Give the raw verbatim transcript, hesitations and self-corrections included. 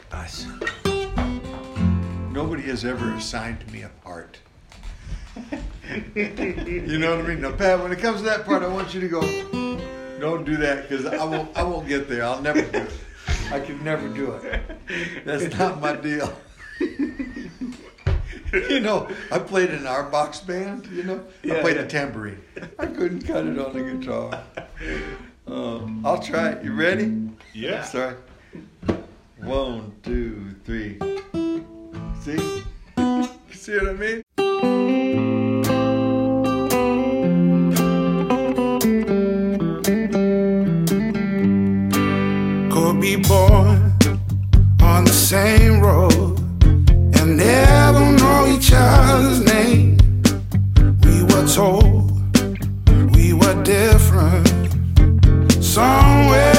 Us. Nobody has ever assigned me a part. You know what I mean? Now, Pat, when it comes to that part, I want you to go, don't do that, because I won't, I won't get there. I'll never do it. I could never do it. That's not my deal. You know, I played in our box band, you know. Yeah, I played yeah. the tambourine. I couldn't cut it on the guitar. Uh, I'll try it. You ready? Yeah. Sorry. One, two, three. See? See what I mean? Could be born on the same road and never know each other's name. We were told we were different somewhere